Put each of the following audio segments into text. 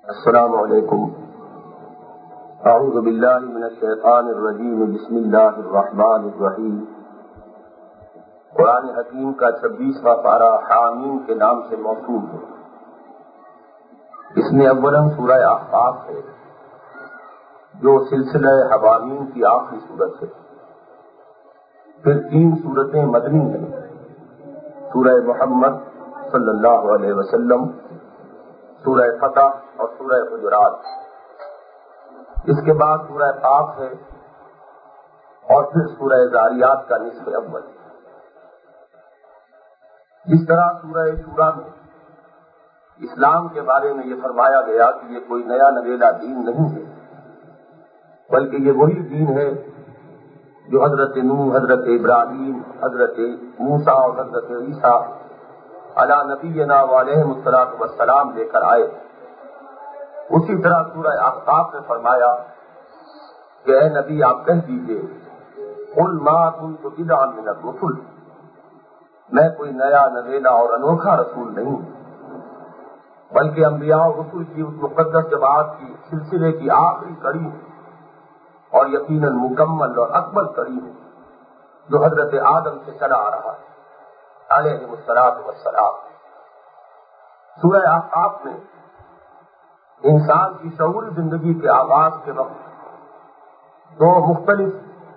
السلام علیکم. اعوذ باللہ من الشیطان الرجیم. بسم اللہ الرحمن الرحیم. قرآن حکیم کا 26واں پارہ حامیم کے نام سے موسوم ہے. اس میں اولاً سورہ احقاف ہے جو سلسلہ حوامیم کی آخری صورت ہے. پھر 3 سورتیں مدنی ہیں: سورہ محمد صلی اللہ علیہ وسلم، سورہ فتح اور سورہ حجرات. اس کے بعد سورہ قاف ہے اور پھر سورہ ذاریات کا نصف اول. جس طرح سورہ شورا میں اسلام کے بارے میں یہ فرمایا گیا کہ یہ کوئی نیا نویلا دین نہیں ہے، بلکہ یہ وہی دین ہے جو حضرت نوح، حضرت ابراہیم، حضرت موسیٰ اور حضرت عیسیٰ علی نبینا وعلیہم الصلاۃ والسلام لے کر آئے. اسی طرح سورہ احقاف میں فرمایا کہ اے نبی آپ کہہ دیجئے قل ما كنت بدعا من الرسل، میں کوئی نیا نویلا اور انوکھا رسول نہیں، بلکہ انبیاء اور رسل کی اس مقدس جماعت کی سلسلے کی آخری کڑی ہے اور یقیناً مکمل اور اکمل کڑی ہے جو حضرت آدم سے چلا آ رہا ہے علیہ الصلاۃ والسلام. سورہ احقاف میں انسان کی شعوری زندگی کے آغاز کے وقت 2 مختلف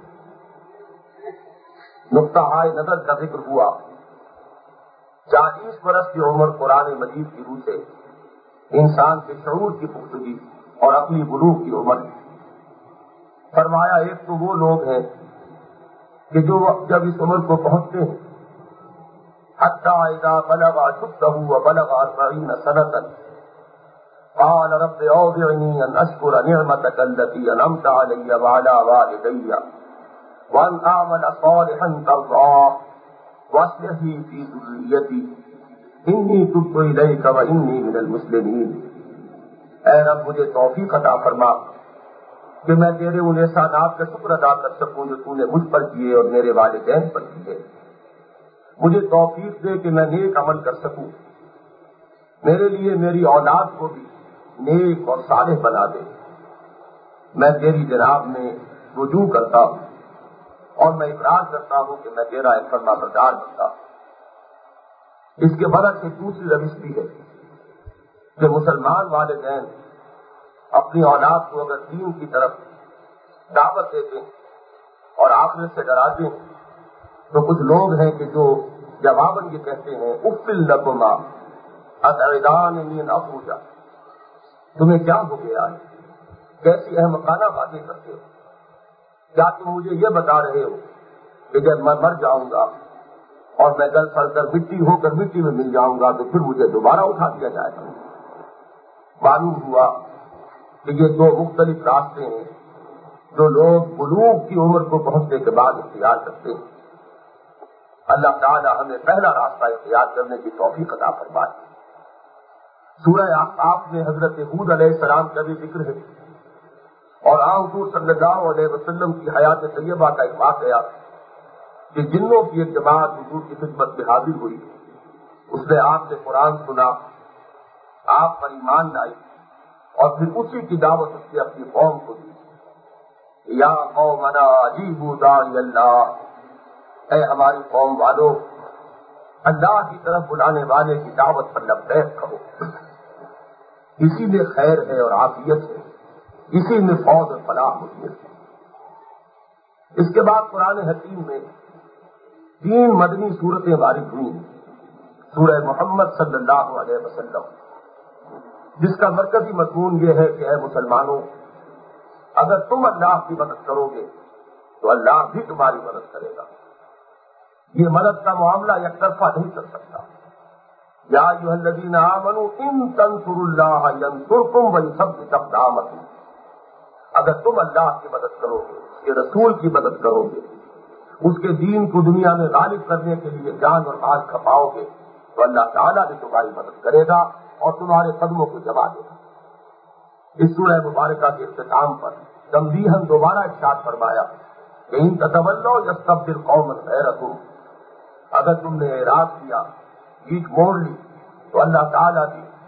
نقطہ نظر کا ذکر ہوا. 40 برس کی عمر قرآن مجید کی روح سے انسان کے شعور کی پختگی اور عقلی بلوغ کی عمر ہے. فرمایا ایک تو وہ لوگ ہیں کہ جو جب اس عمر کو پہنچتے ہیں حتی اذا بلغ اشدہ وبلغ 40 سنة قال رب اوزعنی ان اشکر نعمتک التي انعمت علی وعلی والدی وان اعمل صالحا ترضاه واصلح لي في ذريتي انی تبت الیک وانی من المسلمین. اے رب مجھے توفیق عطا فرما کہ میں تیرے ان احسانات کا شکر ادا کر سکوں جو تو نے مجھ پر کیے اور میرے والدین پر کیے. مجھے توفیق دے کہ میں نیک عمل کر سکوں. میرے لیے میری اولاد کو بھی نیک اور صالح بنا دے. میں تیری جناب میں رجوع کرتا ہوں اور میں اقرار کرتا ہوں کہ میں تیرا ایک فرما بردار بنتا ہوں. اس کے برعکس ایک دوسری روش بھی ہے کہ مسلمان والدین اپنی اولاد کو اگر دین کی طرف دعوت دیتے ہیں اور آخرت سے ڈراتے ہیں تو کچھ لوگ ہیں کہ جو جواباً یہ کہتے ہیں اف لکما اتعداننی ان اخرج، تمہیں کیا ہو گیا ہے، کیسی احمقانہ باتیں کرتے ہو. کیا تم مجھے یہ بتا رہے ہو کہ جب میں مر جاؤں گا اور میں گل پھل کر مٹی ہو کر مٹی میں مل جاؤں گا تو پھر مجھے دوبارہ اٹھا دیا جائے گا. معلوم ہوا کہ یہ 2 مختلف راستے ہیں جو لوگ بلوغ کی عمر کو پہنچنے کے بعد اختیار کرتے ہیں. اللہ تعالی ہمیں پہلا راستہ اختیار کرنے کی توفیق عطا فرمائے. سورہ احقاف میں حضرت ہود علیہ السلام کا بھی ذکر ہے اور حضور صلی اللہ علیہ وسلم کی حیات طیبہ کا ایک واقعہ کہ جنوں کی ایک جماعت حضور کی خدمت میں حاضر ہوئی. اس نے آپ سے قرآن سنا، آپ پر ایمان لائی اور پھر اسی کی دعوت اس نے اپنی قوم کو دی. یا قومنا اجیبوا داعی اللہ، اے ہماری قوم والو اللہ کی طرف بلانے والے کی دعوت پر لبیک کہو. اسی میں خیر ہے اور عافیت ہے، اسی میں فوز اور فلاح ہوتی ہے. اس کے بعد قرآن حکیم میں 3 مدنی صورتیں وارد ہوئی. سورہ محمد صلی اللہ علیہ وسلم جس کا مرکزی مضمون یہ ہے کہ اے مسلمانوں، اگر تم اللہ کی مدد کرو گے تو اللہ بھی تمہاری مدد کرے گا. یہ مدد کا معاملہ یک طرفہ نہیں کر سکتا. یا ایھا الذین آمنوا ان تنصروا اللہ ینصرکم ویثبت اقدامکم. اگر تم اللہ کی مدد کرو گے، اس کے رسول کی مدد کرو گے، اس کے دین کو دنیا میں غالب کرنے کے لیے جان اور مال کھپاؤ گے تو اللہ تعالیٰ بھی تمہاری مدد کرے گا اور تمہارے قدموں کو جما دے گا. اس سورہ مبارکہ کے اختتام پر تنبیہاً دوبارہ ارشاد فرمایا کہ ان تتولوا یستبدل قوما غیرکم، اگر تم نے اعراض کیا، پیٹھ موڑ لی تو اللہ تعالیٰ بھی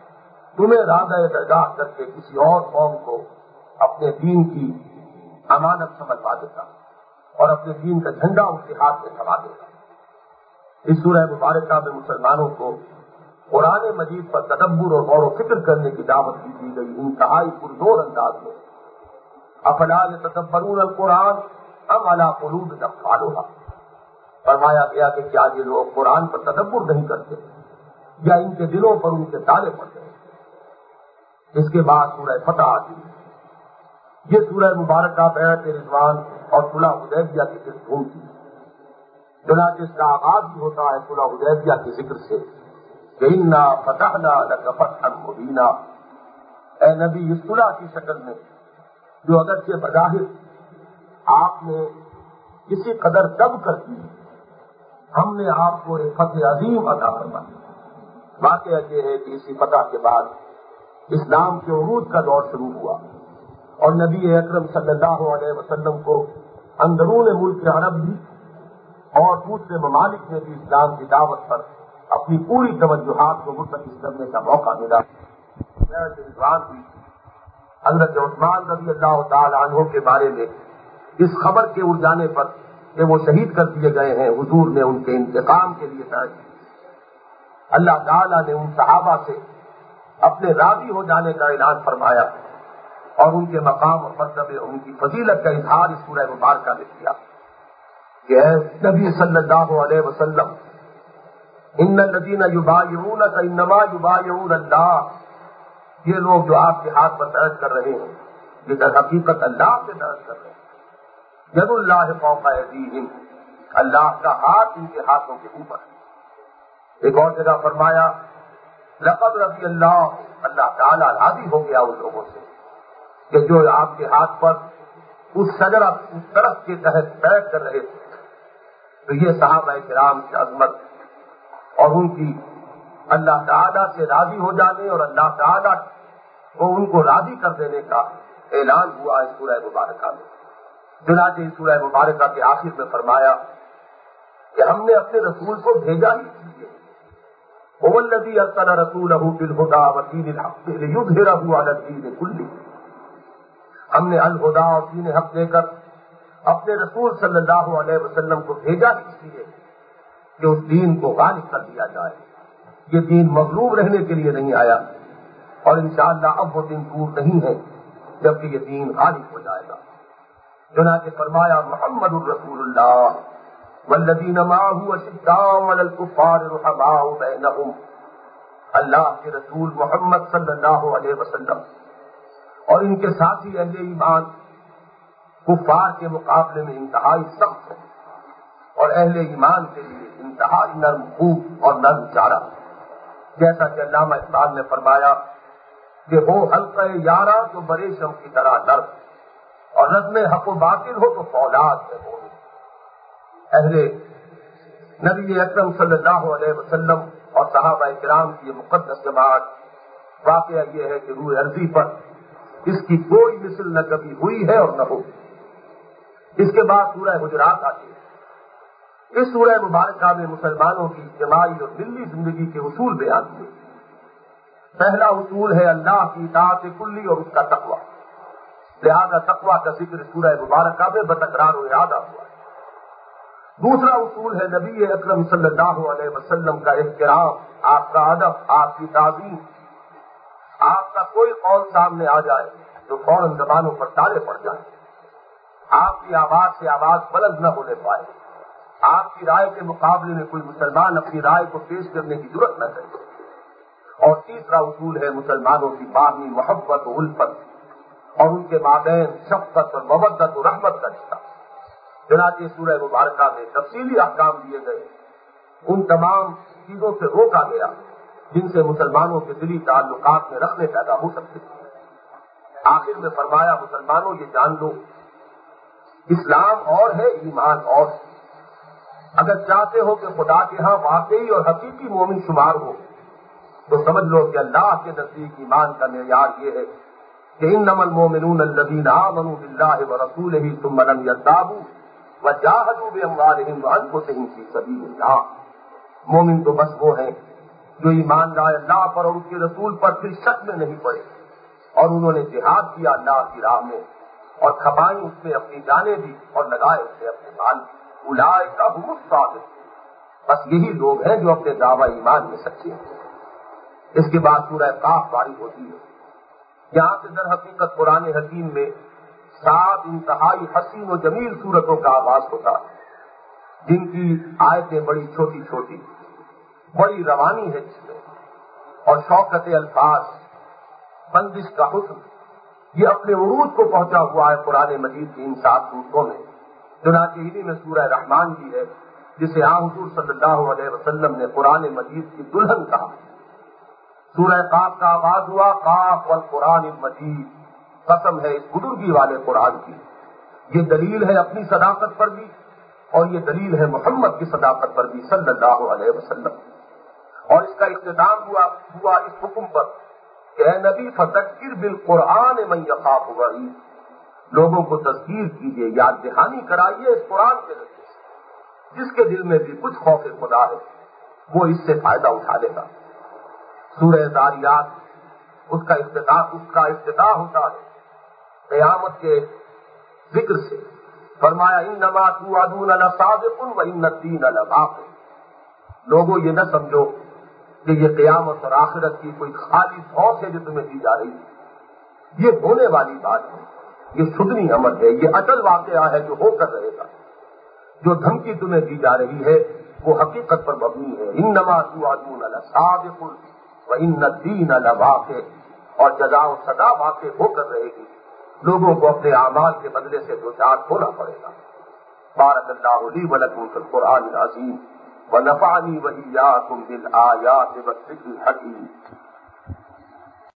تمہیں راندہ درگاہ کر کے کسی اور قوم کو اپنے دین کی امانت سمجھوا دیتا اور اپنے دین کا جھنڈا ان کے ہاتھ میں تھما دیتا۔ اس سورہ مبارکہ میں مسلمانوں کو قرآن مجید پر تدبر اور غور و فکر کرنے کی دعوت دی گئی انتہائی پرزور انداز میں۔ افلا یتدبرون القرآن ام علی قلوب اقفالها، فرمایا گیا کہ کیا یہ لوگ قرآن پر تدبر نہیں کرتے یا ان کے دلوں پر ان کے تالے پڑ گئے۔ اس کے بعد سورہ فتح آتی ہے۔ یہ سورہ مبارکہ بیعت رضوان اور صلح حدیبیہ کی قسم تھی۔ چنانچہ اس کا آغاز بھی ہوتا ہے صلح حدیبیہ کے ذکر سے کہ انا فتحنا لک فتحا مبینا، اے نبی اس صلح کی شکل میں جو اگرچہ بظاہر آپ نے کسی قدر دب کر دی، ہم نے آپ کو ایک فتح عظیم عطا فرمایا۔ واقعہ یہ ہے کہ اسی فتح کے بعد اسلام کے عروج کا دور شروع ہوا اور نبی اکرم صلی اللہ علیہ وسلم کو اندرون ملک عرب بھی اور دوسرے ممالک میں بھی اسلام کی دعوت پر اپنی پوری توجہات کو مرتکز کرنے کا موقع ملا۔ حضرت عثمان رضی اللہ تعالی عنہ کے بارے میں اس خبر کے اڑ جانے پر کہ وہ شہید کر دیے گئے ہیں، حضور نے ان کے انتقام کے لیے بیعت کی۔ اللہ تعالیٰ نے ان صحابہ سے اپنے راضی ہو جانے کا اعلان فرمایا اور ان کے مقام اور مرتبے ان کی فضیلت کا اظہار اس سورہ مبارکہ میں کیا کہ اے نبی صلی اللہ علیہ وسلم، ان الذین یبایعونک انما یبایعون اللہ، یہ لوگ جو آپ کے ہاتھ پر بیعت کر رہے ہیں یہ در حقیقت اللہ سے بیعت کر رہے ہیں۔ ید اللہ فوق ایدیہم، اللہ کا ہاتھ ان کے ہاتھوں کے اوپر ہے۔ ایک اور جگہ فرمایا لقد رضی اللہ تعالیٰ راضی ہو گیا ان لوگوں سے کہ جو آپ کے ہاتھ پر اس شجرہ اس درخت کے تحت بیٹھ کر رہے تھے۔ تو یہ صحابہ کرام کی عظمت اور ان کی اللہ تعالیٰ سے راضی ہو جانے اور اللہ تعالیٰ کو ان کو راضی کر دینے کا اعلان ہوا اس سورہ مبارکہ میں۔ چنانچہ اس سورہ مبارکہ کے آخر میں فرمایا کہ ہم نے اپنے رسول کو بھیجا ہی اس لیے هو الذی ارسل رسولہ بالہدی ودین الحق لیظہرہ علی الدین کلہ، ہم نے الہدی اور دین حق دے کر اپنے رسول صلی اللہ علیہ وسلم کو بھیجا ہی اس لیے کہ اس دین کو غالب کر دیا جائے۔ یہ دین مغلوب رہنے کے لیے نہیں آیا اور انشاءاللہ اب وہ دن دور نہیں ہے جبکہ یہ دین غالب ہو جائے گا۔ چنانچہ فرمایا محمد الرسول اللہ والذین معہ اشداء علی الکفار رحماء بینہم، اللہ کے رسول محمد صلی اللہ علیہ وسلم اور ان کے ساتھی اہل ایمان کفار کے مقابلے میں انتہائی سخت ہیں اور اہل ایمان کے لیے انتہائی نرم خوب اور نرم چارہ، جیسا کہ علامہ اقبال نے فرمایا کہ ہو حلقہ یارہ تو برے شم کی طرح نرم اور رزم حق و باطل ہو تو فولاد ہے مومن۔ اہل نبی اکرم صلی اللہ علیہ وسلم اور صحابہ کرام کی یہ مقدس جماعت، واقعہ یہ ہے کہ روح ارضی پر اس کی کوئی مثل نہ کبھی ہوئی ہے اور نہ ہو۔ اس کے بعد سورہ حجرات آتی ہے۔ اس سورہ مبارکہ میں مسلمانوں کی اجتماعی اور ملی زندگی کے اصول بیان ہوئے۔ پہلا اصول ہے اللہ کی اطاعت کلی اور اس کا تقوی، لہذا تقوی کا ذکر سورہ مبارکہ میں بتکرار و اعادہ ہوا ہے۔ دوسرا اصول ہے نبی اکرم صلی اللہ علیہ وسلم کا احترام، آپ کا ادب، آپ کی تعظیم۔ آپ کا کوئی قول سامنے آ جائے تو فوراً زبانوں پر تالے پڑ جائیں، آپ کی آواز سے آواز بلند نہ ہونے پائے، آپ کی رائے کے مقابلے میں کوئی مسلمان اپنی رائے کو پیش کرنے کی ضرورت نہ کرے۔ اور تیسرا اصول ہے مسلمانوں کی باہمی محبت و الفت اور ان کے مابین شفقت اور مودت و رحمت کا رشتہ۔ چنانچہ سورہ مبارکہ میں تفصیلی احکام دیے گئے، ان تمام چیزوں سے روکا گیا جن سے مسلمانوں کے دلی تعلقات میں رکھنے پیدا ہو سکتے ہیں۔ آخر میں فرمایا مسلمانوں یہ جان لو اسلام اور ہے، ایمان اور ہے۔ اگر چاہتے ہو کہ خدا کے ہاں واقعی اور حقیقی مومن شمار ہو تو سمجھ لو کہ اللہ کے نزدیک ایمان کا معیار یہ ہے کہ انما المؤمنون الذین آمنوا باللہ ورسولہ ثم لم یرتابوا وجاہدوا باموالہم وانفسہم فی سبیل اللہ۔ مومن تو بس وہ ہیں جو ایمان لائے اللہ پر اور اس کے رسول پر پھر شک میں نہیں پڑے اور انہوں نے جہاد کیا اللہ کی راہ میں اور کھپائیں اس میں اپنی جانیں بھی اور لگائے اس میں اپنے مال بھی، اولئک هم الصادقون، بس یہی لوگ ہیں جو اپنے دعوی ایمان میں سچے ہیں۔ اس کے بعد سورہ قاف وارد ہوتی ہے، یہاں سے در حقیقت قرآن حکیم میں 7 انتہائی حسین و جمیل صورتوں کا آغاز ہوتا ہے، جن کی آیتیں بڑی چھوٹی چھوٹی، بڑی روانی ہے جس میں، اور شوکت الفاظ، بندش کا حسن، یہ اپنے عروج کو پہنچا ہوا ہے قرآن مجید کی ان 7 صورتوں میں۔ چنانچہ انہی میں سورہ رحمان بھی ہے، جسے حضور صلی اللہ علیہ وسلم نے قرآن مجید کی دلہن کہا۔ سورہ قاف کا آغاز ہوا، قاف والقرآن المجید، قسم ہے اس بزرگی والے قرآن کی۔ یہ دلیل ہے اپنی صداقت پر بھی اور یہ دلیل ہے محمد کی صداقت پر بھی صلی اللہ علیہ وسلم۔ اور اس کا اختتام ہوا اس حکم پر کہ اے نبی فذکر بالقرآن من یخاف وعید، لوگوں کو تذکیر کیجیے، یاد دہانی کرائیے اس قرآن کے ذریعے سے، جس کے دل میں بھی کچھ خوف خدا ہے وہ اس سے فائدہ اٹھا لے گا۔ سورہ ذاریات اس کا افتتاح ہوتا ہے قیامت کے ذکر سے، فرمایا انما توعدون لصادق وان الدین لواقع، لوگوں یہ نہ سمجھو کہ یہ قیامت اور آخرت کی کوئی خالی دھوس ہے جو تمہیں دی جا رہی ہے، یہ ہونے والی بات ہے، یہ شدنی امر ہے، یہ اٹل واقعہ ہے جو ہو کر رہے گا۔ جو دھمکی تمہیں دی جا رہی ہے وہ حقیقت پر مبنی ہے، انما توعدون لصادق وان الدین لواقع، اور جزا و سزا واقع ہو کر رہے گی، لوگوں کو اپنے اعمال کے بدلے سے دوچار ہونا پڑے گا۔ بارک اللہ لی ولکم فی القرآن العظیم ونفعنی وإیاکم بالآیات والذکر الحکیم۔